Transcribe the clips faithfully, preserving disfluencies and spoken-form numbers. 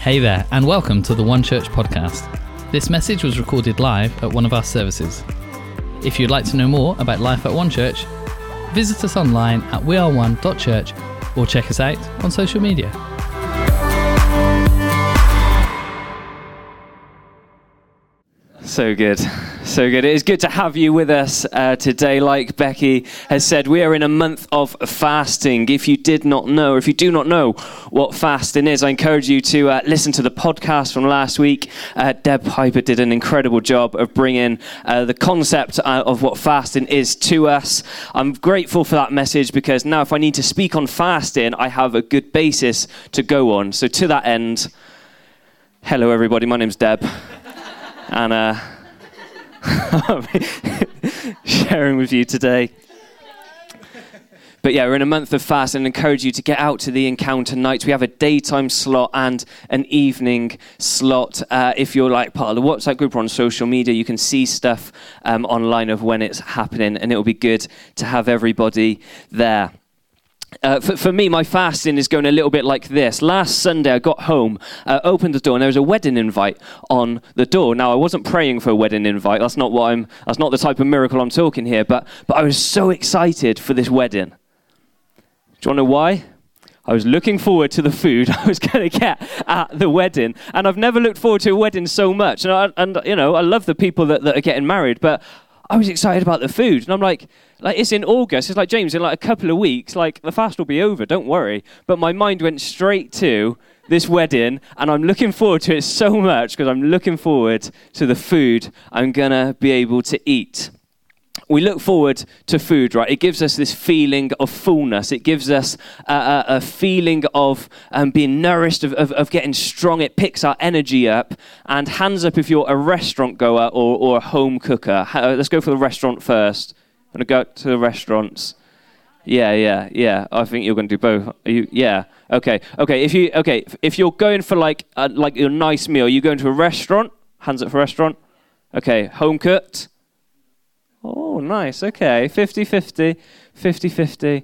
Hey there, and welcome to the One Church podcast. This message was recorded live at one of our services. If you'd like to know more about life at One Church, visit us online at we are one dot church or check us out on social media. So good. So good. It is good to have you with us uh, today. Like Becky has said, we are in a month of fasting. If you did not know, or if you do not know what fasting is, I encourage you to uh, listen to the podcast from last week. Uh, Deb Piper did an incredible job of bringing uh, the concept uh, of what fasting is to us. I'm grateful for that message because now if I need to speak on fasting, I have a good basis to go on. So to that end, hello everybody, my name's Deb. And uh, I'll be sharing with you today. But yeah, we're in a month of fast and encourage you to get out to the encounter nights. We have a daytime slot and an evening slot. Uh, if you're like part of the WhatsApp group or on social media, you can see stuff um, online of when it's happening, and it'll be good to have everybody there. Uh, for, for me, my fasting is going a little bit like this. Last Sunday, I got home, uh, opened the door, and there was a wedding invite on the door. Now, I wasn't praying for a wedding invite. That's not what I'm. That's not the type of miracle I'm talking here. But but I was so excited for this wedding. Do you want to know why? I was looking forward to the food I was going to get at the wedding, and I've never looked forward to a wedding so much. And I, and you know, I love the people that, that are getting married, but I was excited about the food, and I'm like, like it's in August. It's like, James, in like a couple of weeks, like the fast will be over. Don't worry. But my mind went straight to this wedding, and I'm looking forward to it so much because I'm looking forward to the food I'm gonna be able to eat. We look forward to food, right? It gives us this feeling of fullness. It gives us a, a, a feeling of um, being nourished, of, of, of getting strong. It picks our energy up. And hands up if you're a restaurant goer or, or a home cooker. Uh, let's go for the restaurant first. I'm going to go to the restaurants. Yeah, yeah, yeah. I think you're going to do both. Are you? Yeah. Okay. Okay. If you okay, if you're going for like a, like your nice meal, you going to a restaurant? Hands up for restaurant. Okay. Home cooked. Oh, nice. Okay. fifty-fifty. fifty-fifty.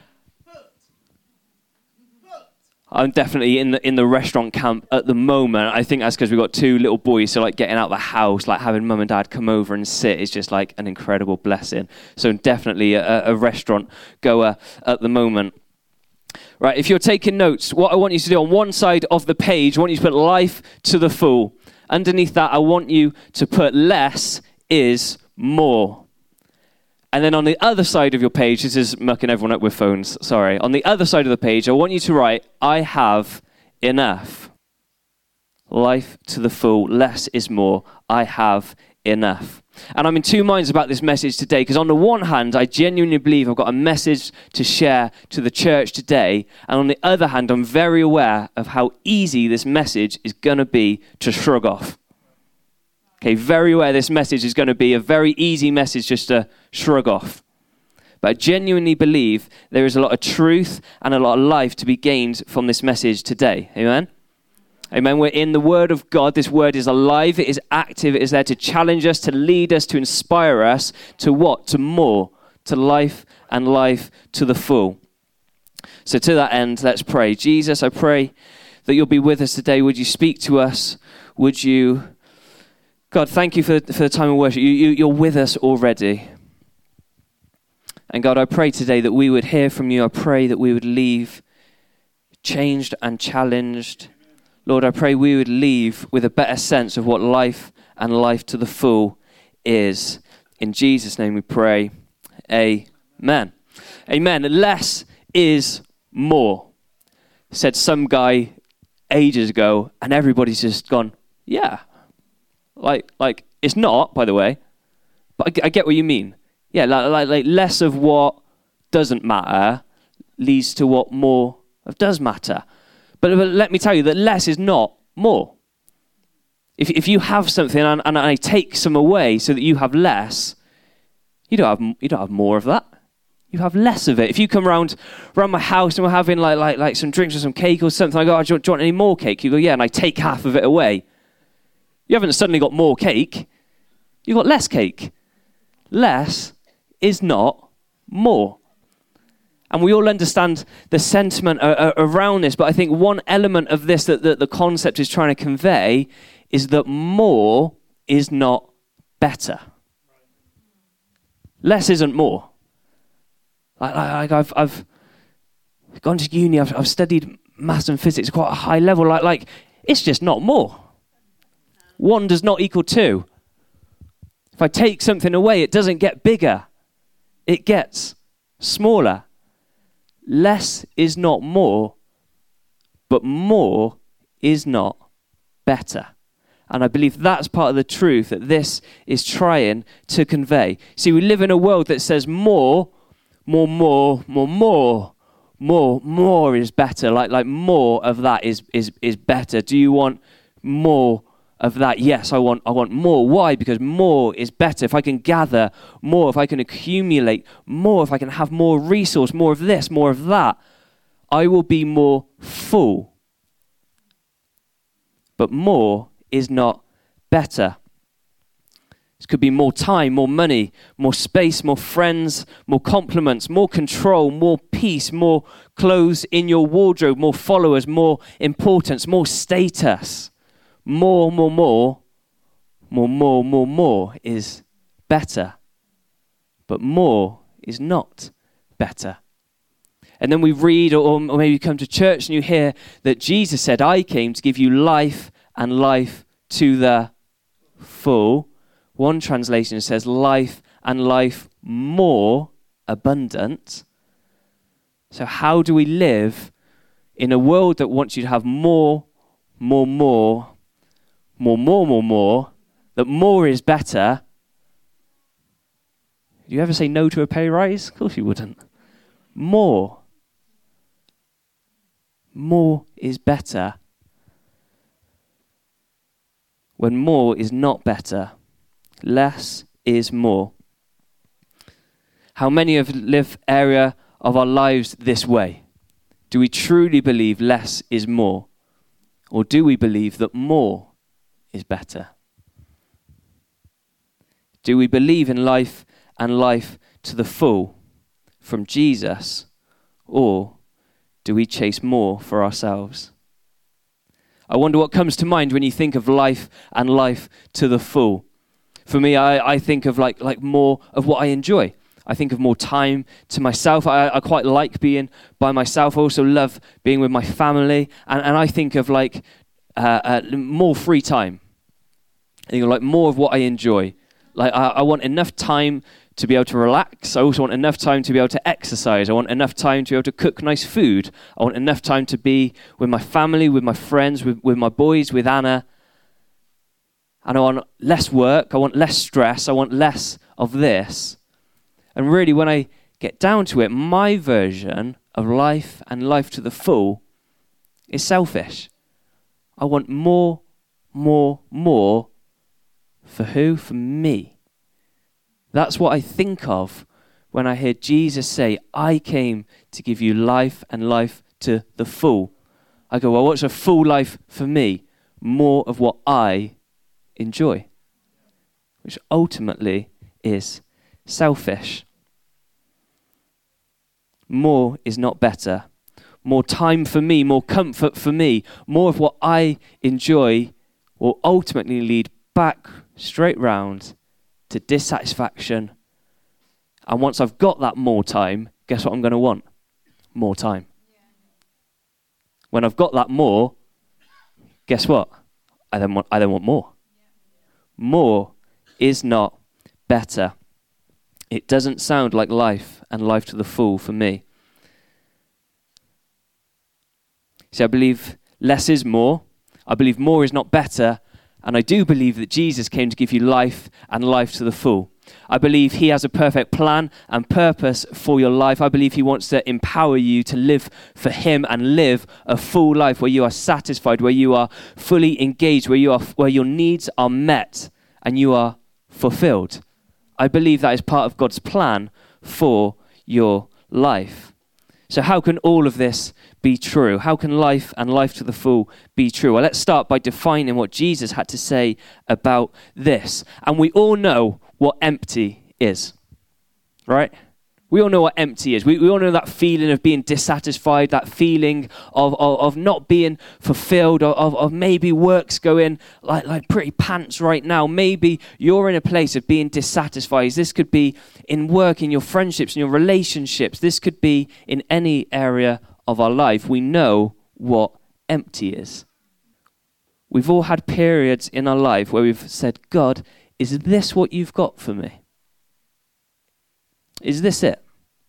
I'm definitely in the in the restaurant camp at the moment. I think that's because we've got two little boys, so like getting out of the house, like having mum and dad come over and sit is just like an incredible blessing. So definitely a, a restaurant goer at the moment. Right, if you're taking notes, what I want you to do on one side of the page, I want you to put life to the full. Underneath that, I want you to put less is more. And then on the other side of your page, this is mucking everyone up with phones, sorry. On the other side of the page, I want you to write, I have enough. Life to the full, less is more. I have enough. And I'm in two minds about this message today, because on the one hand, I genuinely believe I've got a message to share to the church today. And on the other hand, I'm very aware of how easy this message is going to be to shrug off. Okay, very aware this message is going to be a very easy message just to shrug off. But I genuinely believe there is a lot of truth and a lot of life to be gained from this message today. Amen? Amen. We're in the Word of God. This Word is alive. It is active. It is there to challenge us, to lead us, to inspire us to what? To more. To life and life to the full. So to that end, let's pray. Jesus, I pray that you'll be with us today. Would you speak to us? Would you... God, thank you for, for the time of worship. You, you, you're with us already. And God, I pray today that we would hear from you. I pray that we would leave changed and challenged. Lord, I pray we would leave with a better sense of what life and life to the full is. In Jesus' name we pray. Amen. Amen. Less is more, said some guy ages ago, and everybody's just gone, yeah. Like, like it's not, by the way, but I, I get what you mean. Yeah, like, like, like less of what doesn't matter leads to what more of does matter. But, but let me tell you that less is not more. If if you have something and, and I take some away so that you have less, you don't have you don't have more of that. You have less of it. If you come around around my house and we're having like like like some drinks or some cake or something, I go, oh, do, you, do you want any more cake? You go, yeah, and I take half of it away. You haven't suddenly got more cake. You've got less cake. Less is not more. And we all understand the sentiment uh, uh, around this, but I think one element of this that, that the concept is trying to convey is that more is not better. Less isn't more. Like, like I've, I've gone to uni, I've, I've studied maths and physics at quite a high level. Like, like it's just not more. One does not equal two. If I take something away, it doesn't get bigger. It gets smaller. Less is not more, but more is not better. And I believe that's part of the truth that this is trying to convey. See, we live in a world that says more, more, more, more, more, more, more is better. Like, like more of that is, is, is better. Do you want more of that? Yes, I want, I want more. Why? Because more is better. If I can gather more, if I can accumulate more, if I can have more resource, more of this, more of that, I will be more full. But more is not better. This could be more time, more money, more space, more friends, more compliments, more control, more peace, more clothes in your wardrobe, more followers, more importance, more status. More, more, more, more, more, more, more is better. But more is not better. And then we read, or, or maybe you come to church and you hear that Jesus said, I came to give you life and life to the full. One translation says life and life more abundant. So how do we live in a world that wants you to have more, more, more, more, more, more, more, that more is better? Do you ever say no to a pay rise? Of course you wouldn't. More. More is better. When more is not better, less is more. How many of live area of our lives this way? Do we truly believe less is more? Or do we believe that more is better? Do we believe in life and life to the full from Jesus? Or do we chase more for ourselves? I wonder what comes to mind when you think of life and life to the full. For me, I, I think of like, like more of what I enjoy. I think of more time to myself. I, I quite like being by myself. I also love being with my family. And, and I think of like uh, uh, more free time. I think of like more of what I enjoy. Like I, I want enough time to be able to relax. I also want enough time to be able to exercise. I want enough time to be able to cook nice food. I want enough time to be with my family, with my friends, with, with my boys, with Anna. And I want less work. I want less stress. I want less of this. And really, when I get down to it, my version of life and life to the full is selfish. I want more, more, more. For who? For me. That's what I think of when I hear Jesus say, I came to give you life and life to the full. I go, well, what's a full life for me? More of what I enjoy, which ultimately is selfish. More is not better. More time for me, more comfort for me, more of what I enjoy will ultimately lead back straight round to dissatisfaction. And once I've got that more time, guess what I'm going to want? More time. When I've got that more, guess what? I then want, I then want more. More is not better. It doesn't sound like life and life to the full for me. See, I believe less is more. I believe more is not better. And I do believe that Jesus came to give you life and life to the full. I believe he has a perfect plan and purpose for your life. I believe he wants to empower you to live for him and live a full life where you are satisfied, where you are fully engaged, where you are, where your needs are met and you are fulfilled. I believe that is part of God's plan for your life. So how can all of this be true? How can life and life to the full be true? Well, let's start by defining what Jesus had to say about this. And we all know what empty is, right? We all know what empty is. We, we all know that feeling of being dissatisfied, that feeling of, of, of not being fulfilled, of, of, of maybe work's going like, like pretty pants right now. Maybe you're in a place of being dissatisfied. This could be in work, in your friendships, in your relationships. This could be in any area of our life. We know what empty is. We've all had periods in our life where we've said, God, is this what you've got for me? Is this it?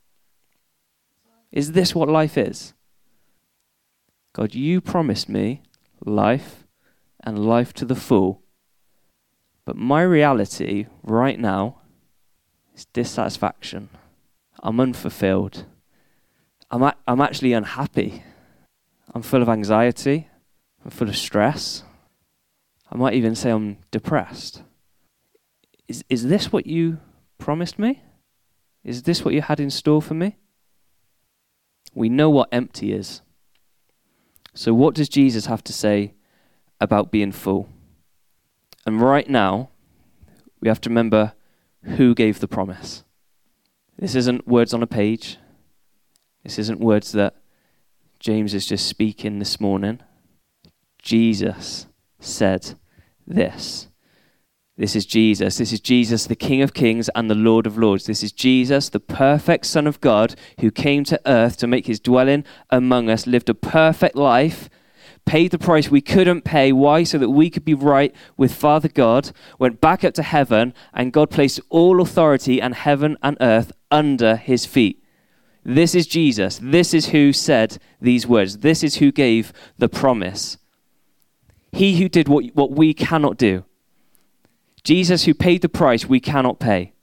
Is this what life is? God, you promised me life and life to the full. But my reality right now is dissatisfaction. I'm unfulfilled. I'm, a- I'm actually unhappy. I'm full of anxiety. I'm full of stress. I might even say I'm depressed. Is, is this what you promised me? Is this what you had in store for me? We know what empty is. So what does Jesus have to say about being full? And right now, we have to remember who gave the promise. This isn't words on a page. This isn't words that James is just speaking this morning. Jesus said this. This is Jesus. This is Jesus, the King of Kings and the Lord of Lords. This is Jesus, the perfect Son of God, who came to earth to make his dwelling among us, lived a perfect life, paid the price we couldn't pay. Why? So that we could be right with Father God, went back up to heaven, and God placed all authority and heaven and earth under his feet. This is Jesus. This is who said these words. This is who gave the promise. He who did what, what we cannot do. Jesus who paid the price we cannot pay.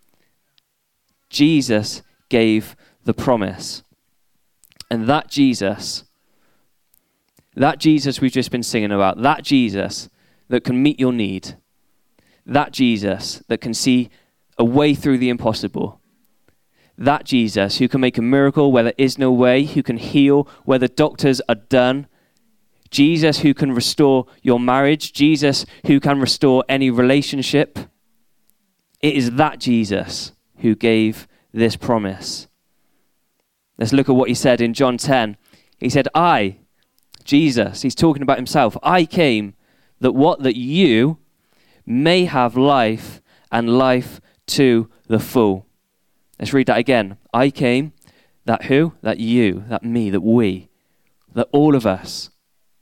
Jesus gave the promise. And that Jesus, that Jesus we've just been singing about, that Jesus that can meet your need, that Jesus that can see a way through the impossible, that Jesus who can make a miracle where there is no way, who can heal where the doctors are done, Jesus who can restore your marriage, Jesus who can restore any relationship. It is that Jesus who gave this promise. Let's look at what he said in John ten. He said, I, Jesus, he's talking about himself, I came that what? That you may have life and life to the full. Let's read that again. I came, that who? That you, that me, that we, that all of us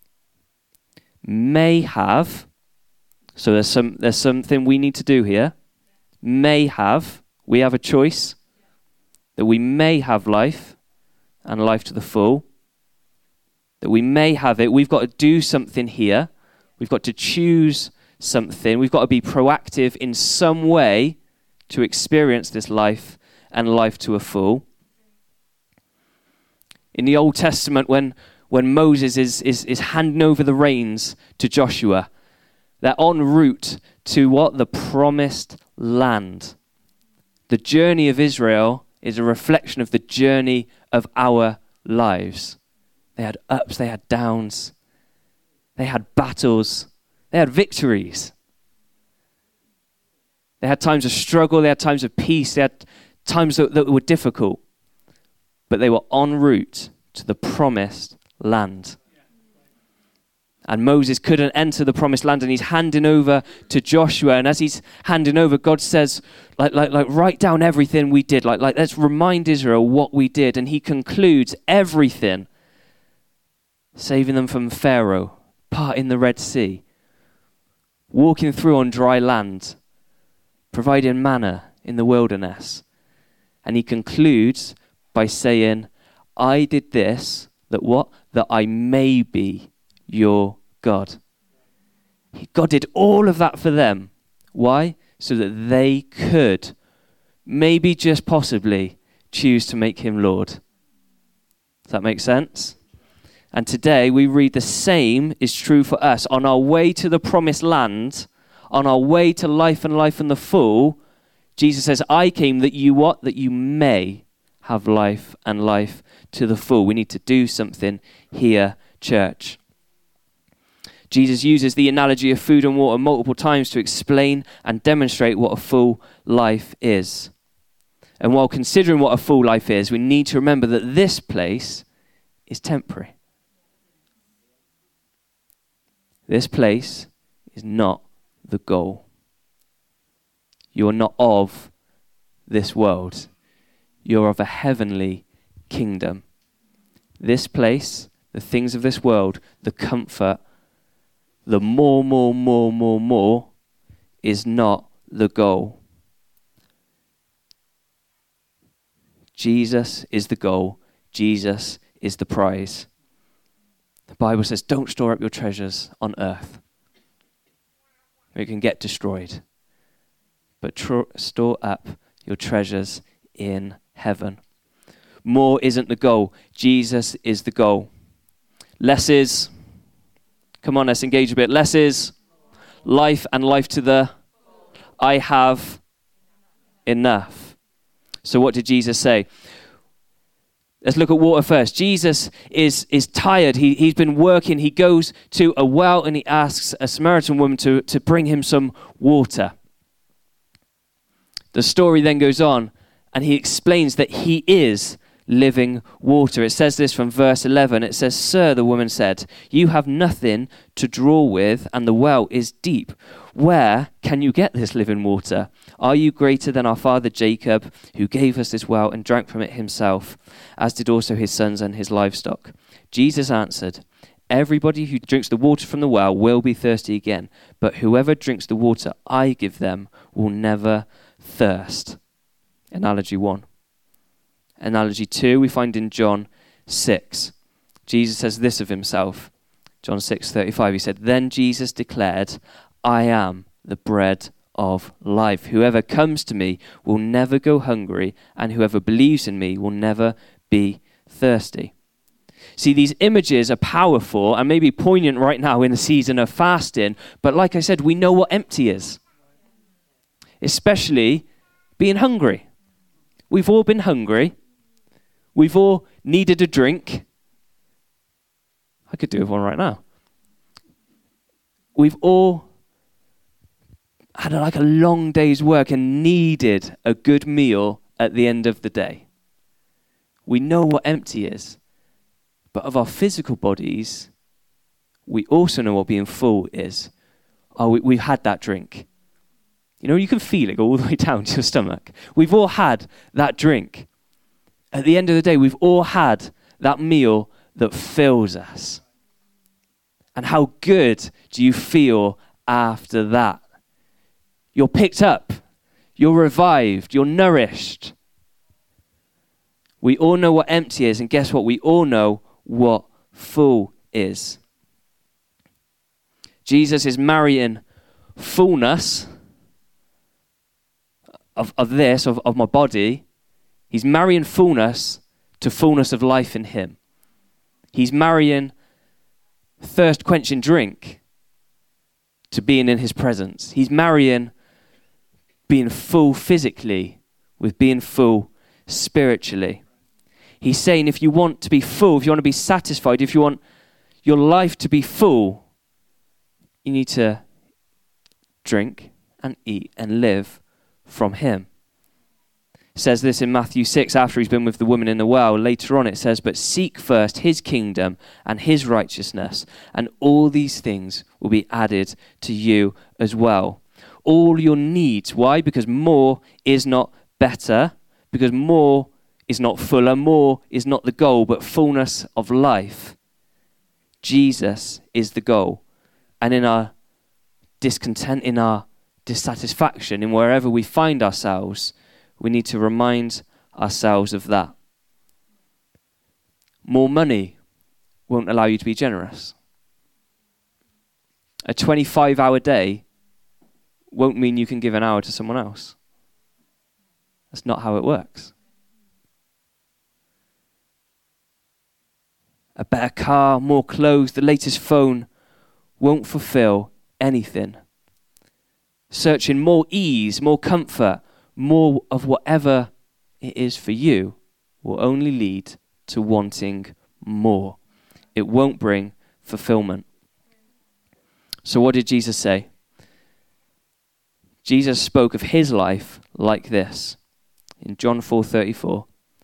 may have, so there's some there's something we need to do here, may have, we have a choice, that we may have life and life to the full, that we may have it. We've got to do something here. We've got to choose something. We've got to be proactive in some way to experience this life and life to a full. In the Old Testament, when When Moses is, is, is handing over the reins to Joshua, they're en route to what? The promised land. The journey of Israel is a reflection of the journey of our lives. They had ups, they had downs, they had battles, they had victories. They had times of struggle, they had times of peace, they had times that, that were difficult. But they were en route to the promised land. And Moses couldn't enter the promised land, and he's handing over to Joshua. And as he's handing over, God says, like, like, like, write down everything we did. Like, like, let's remind Israel what we did. And he concludes everything, saving them from Pharaoh, parting the Red Sea, walking through on dry land, providing manna in the wilderness. And he concludes by saying, I did this, that what? That I may be your God. God did all of that for them. Why? So that they could, maybe just possibly, choose to make him Lord. Does that make sense? And today we read the same is true for us. On our way to the promised land, on our way to life and life in the full, Jesus says, I came that you what? That you may have life and life to the full. We need to do something here, church. Jesus uses the analogy of food and water multiple times to explain and demonstrate what a full life is. And while considering what a full life is, we need to remember that this place is temporary. This place is not the goal. You are not of this world. You're of a heavenly kingdom. This place, the things of this world, the comfort, the more, more, more, more, more, is not the goal. Jesus is the goal. Jesus is the prize. The Bible says, don't store up your treasures on earth. It can get destroyed. But tr- store up your treasures in heaven. More isn't the goal. Jesus is the goal. Less is, come on, let's engage a bit. Less is life, and life to the I have enough. So what did Jesus say? Let's look at water first. Jesus is, is tired. He, he's been working. He goes to a well and he asks a Samaritan woman to, to bring him some water. The story then goes on and he explains that he is living water. It says this from verse eleven. It says, "Sir," the woman said, "you have nothing to draw with, and the well is deep. Where can you get this living water? Are you greater than our father Jacob, who gave us this well and drank from it himself, as did also his sons and his livestock?" Jesus answered, "Everybody who drinks the water from the well will be thirsty again, but whoever drinks the water I give them will never thirst." Analogy one. Analogy two, we find in John six. Jesus says this of himself. John six thirty-five, he said, "Then Jesus declared, I am the bread of life. Whoever comes to me will never go hungry, and whoever believes in me will never be thirsty." See, these images are powerful and maybe poignant right now in the season of fasting, but like I said, we know what empty is. Especially being hungry. We've all been hungry. We've all needed a drink. I could do with one right now. We've all had like a long day's work and needed a good meal at the end of the day. We know what empty is. But of our physical bodies, we also know what being full is. Oh, we, we've had that drink. You know, you can feel it go all the way down to your stomach. We've all had that drink. At the end of the day, we've all had that meal that fills us. And how good do you feel after that? You're picked up. You're revived. You're nourished. We all know what empty is, and guess what? We all know what full is. Jesus is marrying fullness of, of this, of, of my body. He's marrying fullness to fullness of life in him. He's marrying thirst-quenching drink to being in his presence. He's marrying being full physically with being full spiritually. He's saying if you want to be full, if you want to be satisfied, if you want your life to be full, you need to drink and eat and live from him. It says this in Matthew six after he's been with the woman in the well. Later on it says, "But seek first his kingdom and his righteousness, and all these things will be added to you as well." All your needs. Why? Because more is not better. Because more is not fuller. More is not the goal, but fullness of life. Jesus is the goal. And in our discontent, in our dissatisfaction, in wherever we find ourselves, we need to remind ourselves of that. More money won't allow you to be generous. A twenty-five hour day won't mean you can give an hour to someone else. That's not how it works. A better car, more clothes, the latest phone won't fulfill anything. Searching more ease, more comfort, more of whatever it is for you will only lead to wanting more. It won't bring fulfillment. So what did Jesus say? Jesus spoke of his life like this. in John four thirty-four.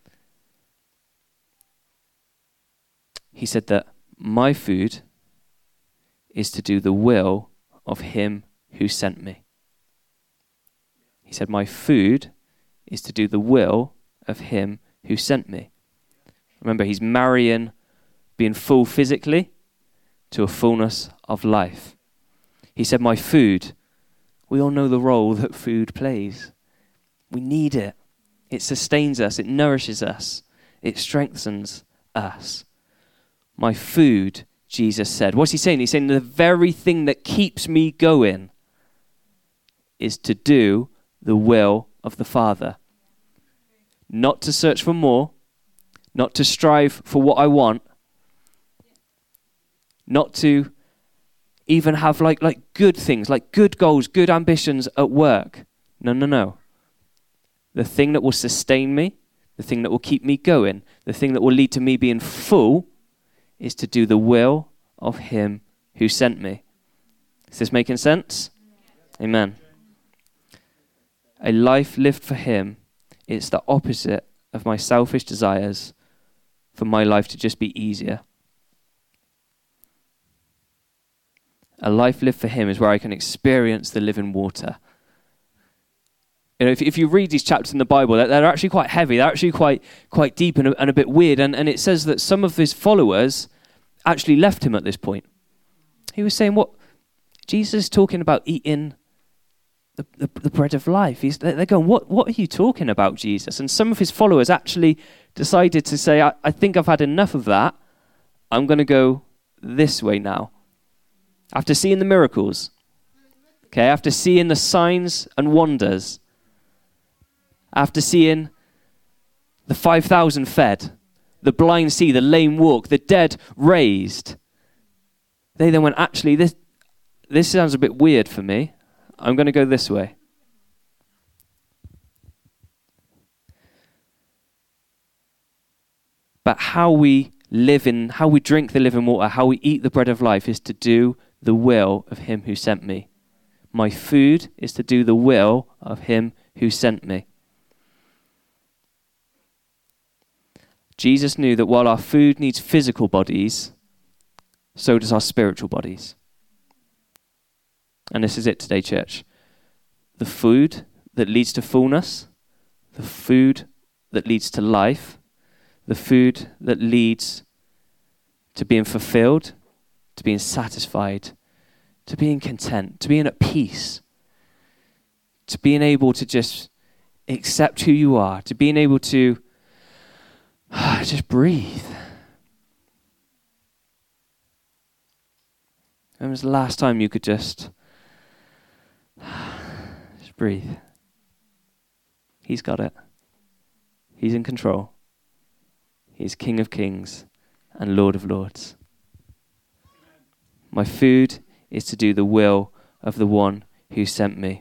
He said that my food is to do the will of him who sent me. He said, my food is to do the will of him who sent me. Remember, he's marrying being full physically to a fullness of life. He said, my food, we all know the role that food plays. We need it. It sustains us. It nourishes us. It strengthens us. My food, Jesus said. What's he saying? He's saying the very thing that keeps me going is to do the will of the Father. Not to search for more, not to strive for what I want, not to even have like, like good things, like good goals, good ambitions at work. No, no, no. The thing that will sustain me, the thing that will keep me going, the thing that will lead to me being full is to do the will of him who sent me. Is this making sense? Amen. A life lived for him is the opposite of my selfish desires for my life to just be easier. A life lived for him is where I can experience the living water. You know, if, if you read these chapters in the Bible, they're, they're actually quite heavy. They're actually quite quite deep and a, and a bit weird. And, and it says that some of his followers actually left him at this point. He was saying, what? Jesus is talking about eating the, the, the bread of life. He's, they're going, what, what are you talking about, Jesus? And some of his followers actually decided to say, I, I think I've had enough of that. I'm going to go this way now. After seeing the miracles, okay, after seeing the signs and wonders, after seeing the five thousand fed, the blind see, the lame walk, the dead raised, they then went, actually, this this sounds a bit weird for me. I'm going to go this way. But how we live in, how we drink the living water, how we eat the bread of life is to do the will of him who sent me. My food is to do the will of him who sent me. Jesus knew that while our food needs physical bodies, so does our spiritual bodies. And this is it today, church. The food that leads to fullness, the food that leads to life, the food that leads to being fulfilled, to being satisfied, to being content, to being at peace, to being able to just accept who you are, to being able to just breathe. When was the last time you could just just breathe? He's got it. He's in control. He's King of Kings and Lord of Lords. My food is to do the will of the one who sent me.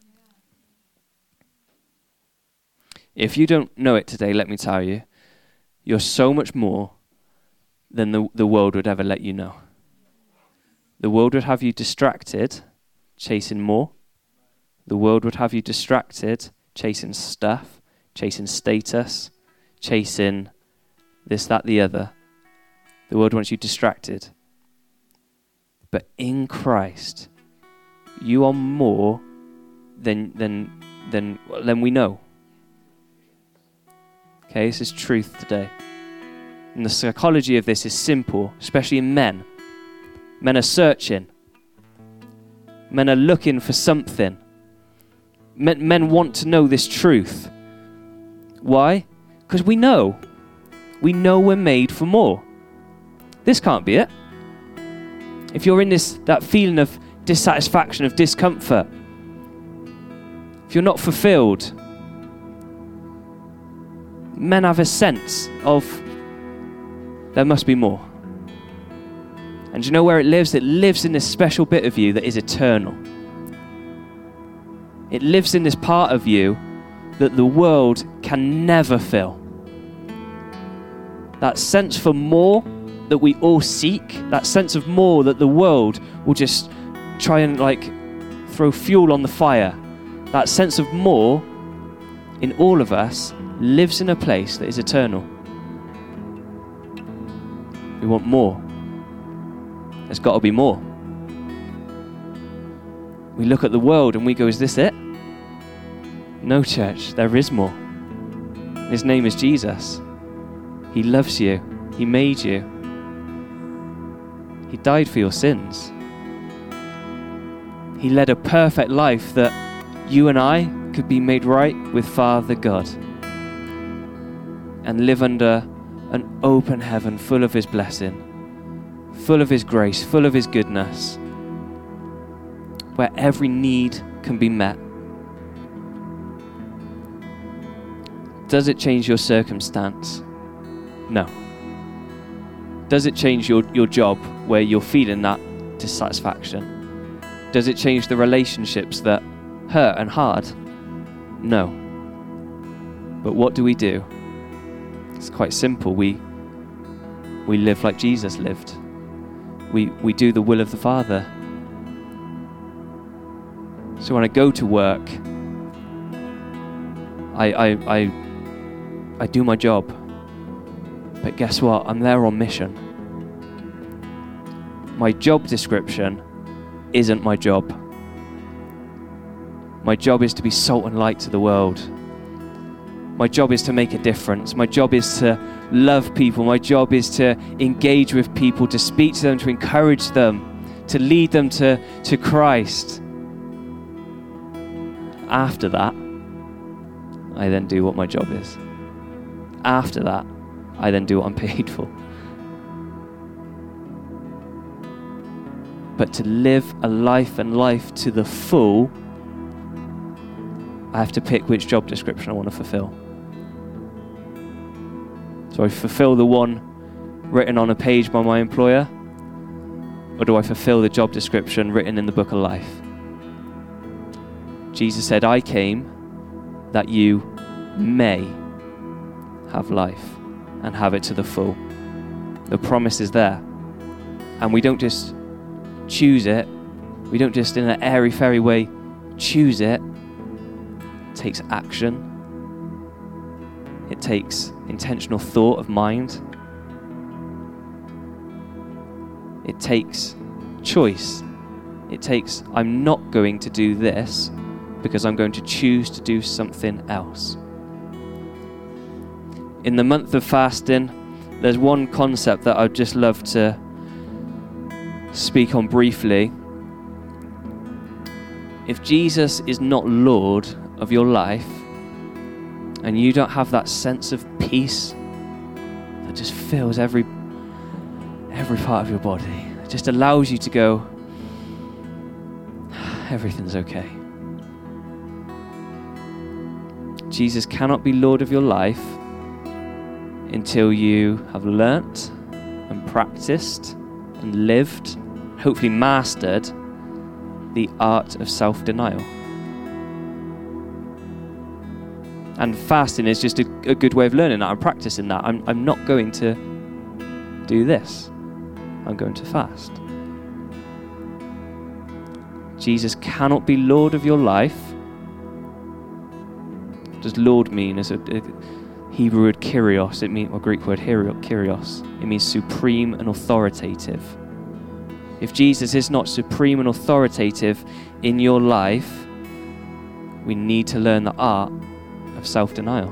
If you don't know it today, let me tell you, you're so much more than the, the world would ever let you know. The world would have you distracted, chasing more. The world would have you distracted, chasing stuff, chasing status, chasing this, that, the other. The world wants you distracted. But in Christ, you are more than than than than we know. Okay, this is truth today. And the psychology of this is simple, especially in men. Men are searching. Men are looking for something. Men, men want to know this truth. Why? Because we know. We know we're made for more. This can't be it. If you're in this, that feeling of dissatisfaction, of discomfort, if you're not fulfilled, men have a sense of there must be more. And do you know where it lives? It lives in this special bit of you that is eternal. It lives in this part of you that the world can never fill. That sense for more that we all seek, that sense of more that the world will just try and like throw fuel on the fire. That sense of more in all of us lives in a place that is eternal. We want more. There's got to be more. We look at the world and we go, is this it? No, church, there is more. His name is Jesus. He loves you. He made you. He died for your sins. He led a perfect life that you and I could be made right with Father God and live under an open heaven full of his blessing, full of his grace, full of his goodness, where every need can be met. Does it change your circumstance? No. Does it change your, your job where you're feeling that dissatisfaction? Does it change the relationships that hurt and hard? No. But what do we do? It's quite simple. We we live like Jesus lived. We we do the will of the Father. So when I go to work, I I I, I do my job. But guess what? I'm there on mission. My job description isn't my job. My job is to be salt and light to the world. My job is to make a difference. My job is to love people. My job is to engage with people, to speak to them, to encourage them, to lead them to, to Christ. After that, I then do what my job is. After that, I then do what I'm paid for. But to live a life and life to the full, I have to pick which job description I want to fulfill. So I fulfill the one written on a page by my employer, or do I fulfill the job description written in the book of life? Jesus said, I came that you may have life and have it to the full. The promise is there. And we don't just choose it. We don't just in an airy-fairy way choose it. It takes action. It takes intentional thought of mind. It takes choice. It takes, I'm not going to do this because I'm going to choose to do something else. In the month of fasting, there's one concept that I'd just love to speak on briefly. If Jesus is not Lord of your life, and you don't have that sense of peace that just fills every every part of your body, it just allows you to go, everything's okay. Jesus cannot be Lord of your life until you have learnt and practiced and lived, hopefully mastered, the art of self-denial. And fasting is just a, a good way of learning that. I'm practicing that. I'm, I'm not going to do this. I'm going to fast. Jesus cannot be Lord of your life. What does Lord mean? As a, a Hebrew word kyrios, it means, or Greek word kyrios, it means supreme and authoritative. If Jesus is not supreme and authoritative in your life, we need to learn the art of self-denial.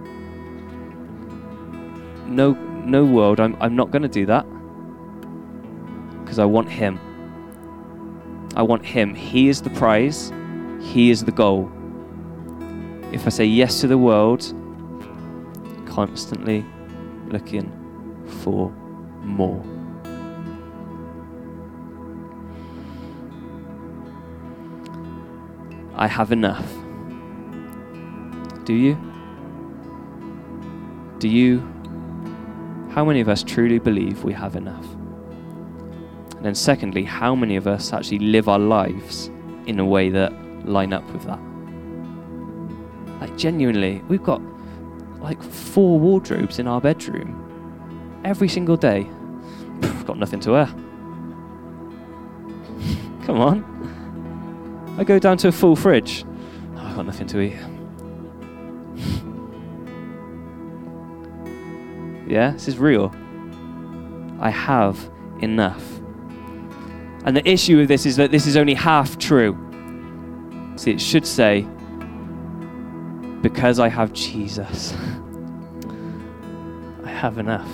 No, no world, I'm, I'm not going to do that because I want him. I want him. He is the prize. He is the goal. If I say yes to the world, constantly looking for more. I have enough. Do you? Do you? How many of us truly believe we have enough? And then secondly, how many of us actually live our lives in a way that line up with that? Like genuinely, we've got like four wardrobes in our bedroom. Every single day. I've got nothing to wear. Come on. I go down to a full fridge. Oh, I've got nothing to eat. Yeah, this is real. I have enough. And the issue with this is that this is only half true. See, it should say, because I have Jesus, I have enough.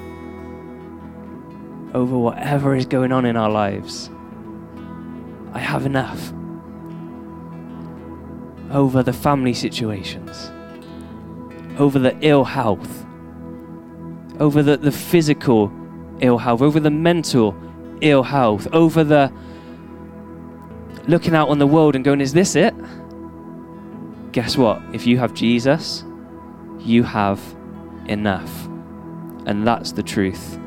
Over whatever is going on in our lives, I have enough. Over the family situations, over the ill health, over the, the physical ill health, over the mental ill health, over the looking out on the world and going, is this it? Guess what? If you have Jesus, you have enough. And that's the truth.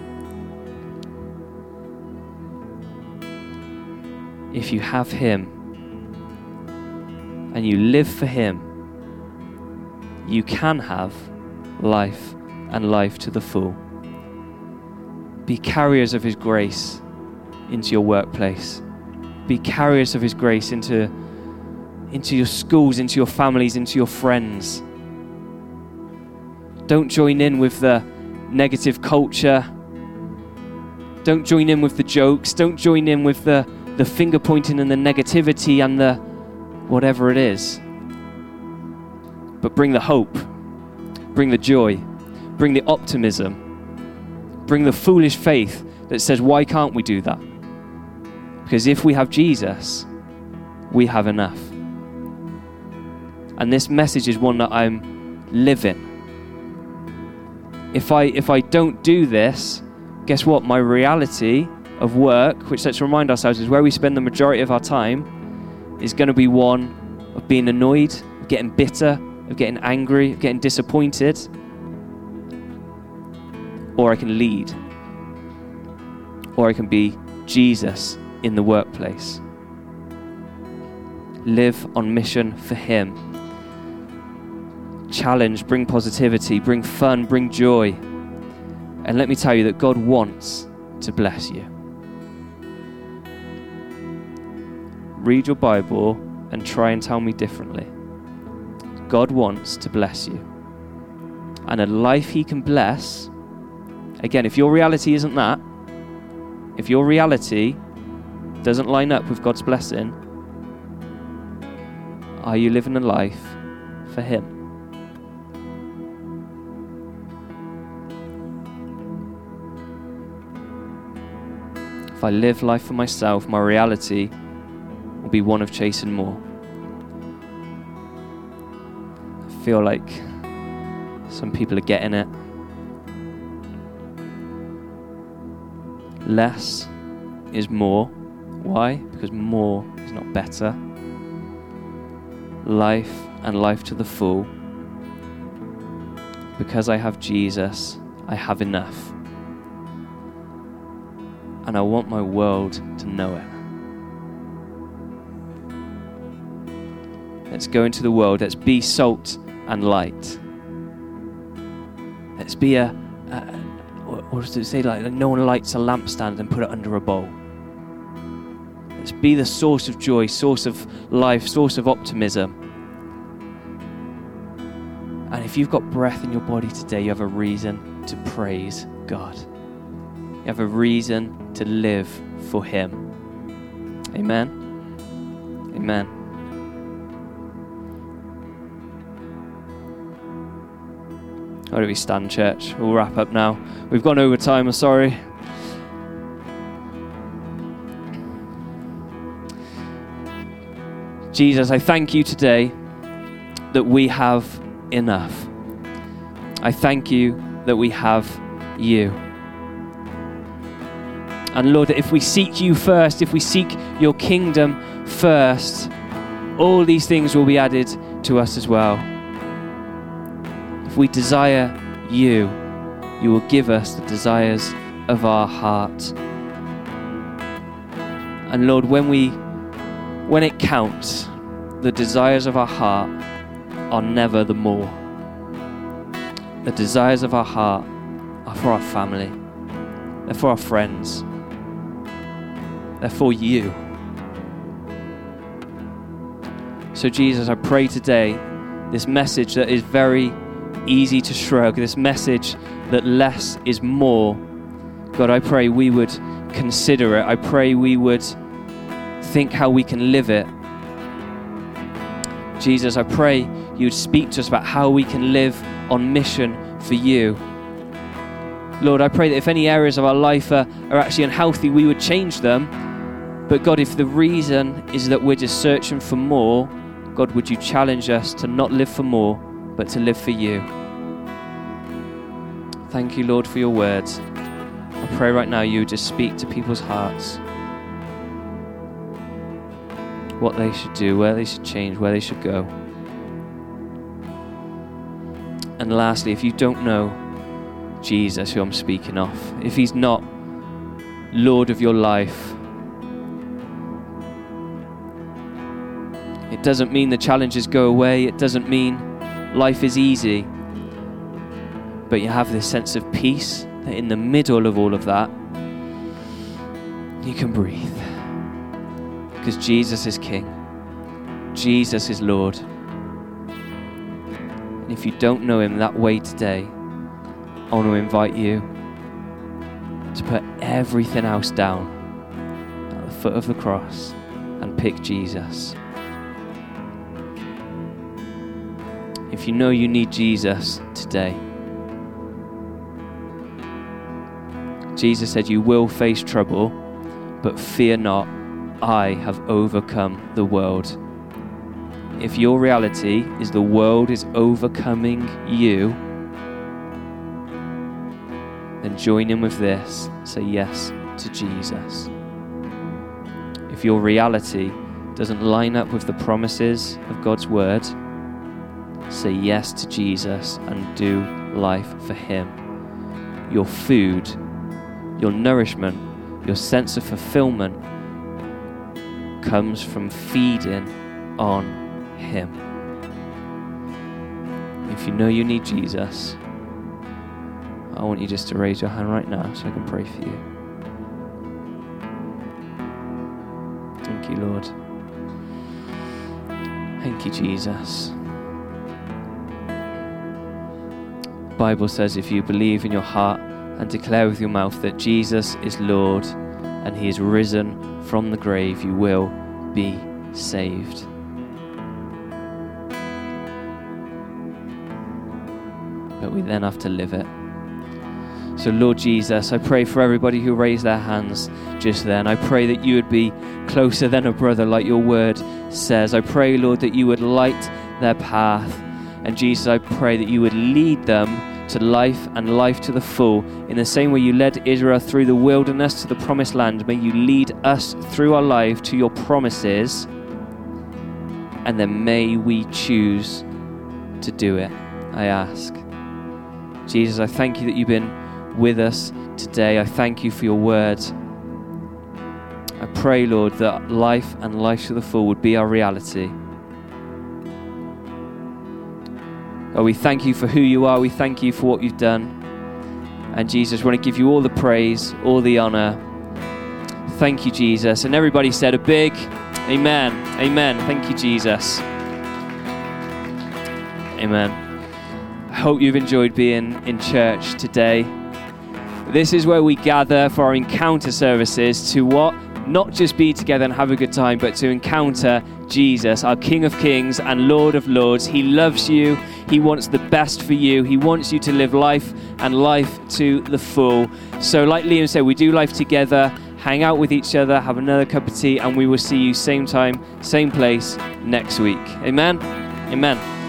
If you have him and you live for him, you can have life and life to the full. Be carriers of his grace into your workplace. Be carriers of his grace into, into your schools, into your families, into your friends. Don't join in with the negative culture. Don't join in with the jokes. Don't join in with the, the finger pointing and the negativity and the whatever it is. But bring the hope. Bring the joy. Bring the optimism. Bring the foolish faith that says, why can't we do that? Because if we have Jesus, we have enough. And this message is one that I'm living. If I if I don't do this, guess what? My reality of work, which let's remind ourselves is where we spend the majority of our time, is going to be one of being annoyed, of getting bitter, of getting angry, of getting disappointed. Or I can lead. Or I can be Jesus in the workplace. Live on mission for him. Challenge, bring positivity, bring fun, bring joy. And let me tell you that God wants to bless you. Read your Bible and try and tell me differently. God wants to bless you. And a life he can bless, again, if your reality isn't that, if your reality doesn't line up with God's blessing, are you living a life for him? If I live life for myself, my reality will be one of chasing more. I feel like some people are getting it. Less is more. Why? Because more is not better. Life and life to the full. Because I have Jesus, I have enough. And I want my world to know it. Let's go into the world. Let's be salt and light. Let's be a, a what does it say? Like, no one lights a lampstand and put it under a bowl. Let's be the source of joy, source of life, source of optimism. And if you've got breath in your body today, you have a reason to praise God. You have a reason to live for him. Amen? Amen. Why don't we stand, church? We'll wrap up now. We've gone over time, I'm sorry. Jesus, I thank you today that we have enough. I thank you that we have you. And Lord, if we seek you first, if we seek your kingdom first, all these things will be added to us as well. If we desire you, you will give us the desires of our heart. And Lord, when we, when it counts, the desires of our heart are never the more. The desires of our heart are for our family. They're for our friends. They're for you. So Jesus, I pray today, this message that is very easy to shrug, this message that less is more. God, I pray we would consider it. I pray we would think how we can live it. Jesus, I pray you would speak to us about how we can live on mission for you. Lord, I pray that if any areas of our life are, are actually unhealthy, we would change them. But God, if the reason is that we're just searching for more, God, would you challenge us to not live for more, but to live for you? Thank you, Lord, for your words. I pray right now you would just speak to people's hearts. What they should do, where they should change, where they should go. And lastly, if you don't know Jesus, who I'm speaking of, if he's not Lord of your life, it doesn't mean the challenges go away. It doesn't mean life is easy. But you have this sense of peace that in the middle of all of that, you can breathe. Because Jesus is King. Jesus is Lord. And if you don't know him that way today, I want to invite you to put everything else down at the foot of the cross and pick Jesus. If you know you need Jesus today, Jesus said you will face trouble, but fear not, I have overcome the world. If your reality is the world is overcoming you, then join in with this. Say yes to Jesus. If your reality doesn't line up with the promises of God's word, say yes to Jesus and do life for him. Your food, your nourishment, your sense of fulfillment comes from feeding on him. If you know you need Jesus, I want you just to raise your hand right now so I can pray for you. Thank you, Lord. Thank you, Jesus. The Bible says if you believe in your heart and declare with your mouth that Jesus is Lord and he is risen from the grave, you will be saved. But we then have to live it. So Lord Jesus, I pray for everybody who raised their hands just then. I pray that you would be closer than a brother, like your word says. I pray, Lord, that you would light their path. And Jesus, I pray that you would lead them to life and life to the full. In the same way you led Israel through the wilderness to the promised land, may you lead us through our life to your promises. And then may we choose to do it, I ask. Jesus, I thank you that you've been with us today. I thank you for your word. I pray, Lord, that life and life to the full would be our reality. God, we thank you for who you are. We thank you for what you've done. And Jesus, we want to give you all the praise, all the honor. Thank you, Jesus. And everybody said a big amen. Amen. Thank you, Jesus. Amen. I hope you've enjoyed being in church today. This is where we gather for our encounter services to what? Not just be together and have a good time, but to encounter Jesus, our King of Kings and Lord of Lords. He loves you. He wants the best for you. He wants you to live life and life to the full. So like Liam said, we do life together, hang out with each other, have another cup of tea, and we will see you same time, same place next week. Amen? Amen.